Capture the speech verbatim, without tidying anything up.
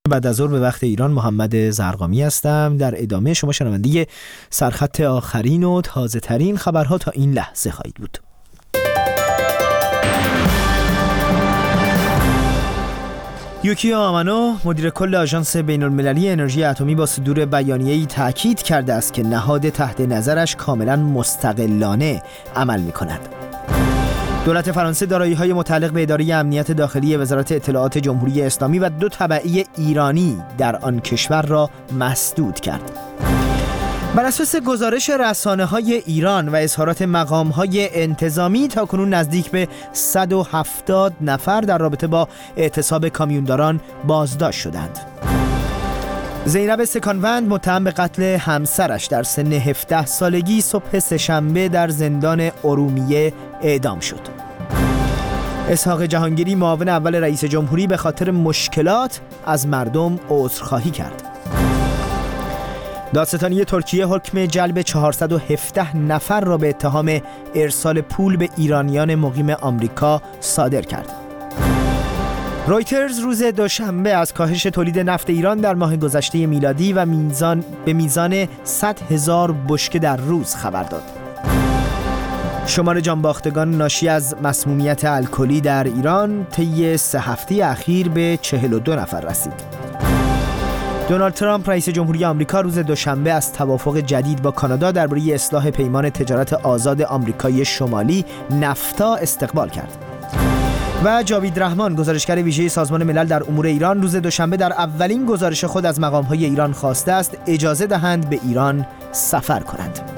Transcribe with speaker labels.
Speaker 1: بعد از ظهر به وقت ایران محمد زرقامی هستم. در ادامه شما شنونده سرخط آخرین و تازه ترین خبرها تا این لحظه خواهید بود. یوکیو آمانو مدیر کل آژانس بین‌المللی انرژی اتمی با صدور بیانیه‌ای تاکید کرده است که نهاد تحت نظرش کاملا مستقلانه عمل می‌کند. دولت فرانسه دارایی‌های متعلق به اداره امنیت داخلی وزارت اطلاعات جمهوری اسلامی و دو تبعی ایرانی در آن کشور را مسدود کرد. بر اساس گزارش رسانه‌های ایران و اظهارات مقام‌های انتظامی تاکنون نزدیک به صد و هفتاد نفر در رابطه با اعتصاب کامیونداران بازداشت شدند. زینب سکانوند متهم به قتل همسرش در سن هفده سالگی صبح سه‌شنبه در زندان ارومیه اعدام شد. اسحاق جهانگیری معاون اول رئیس جمهوری به خاطر مشکلات از مردم عذرخواهی کرد. دادستانی ترکیه حکم جلب چهارصد و هفده نفر را به اتهام ارسال پول به ایرانیان مقیم آمریکا صادر کرد. رویترز روز دوشنبه از کاهش تولید نفت ایران در ماه گذشته میلادی و میزان به میزان صد هزار بشکه در روز خبر داد. شمار جانباختگان ناشی از مسمومیت الکلی در ایران طی سه هفته اخیر به چهل و دو نفر رسید. دونالد ترامپ رئیس جمهوری آمریکا روز دوشنبه از توافق جدید با کانادا درباره اصلاح پیمان تجارت آزاد آمریکای شمالی نفتا استقبال کرد. و جاوید رحمان گزارشگر ویژه سازمان ملل در امور ایران روز دوشنبه در اولین گزارش خود از مقام‌های ایران خواسته است اجازه دهند به ایران سفر کنند.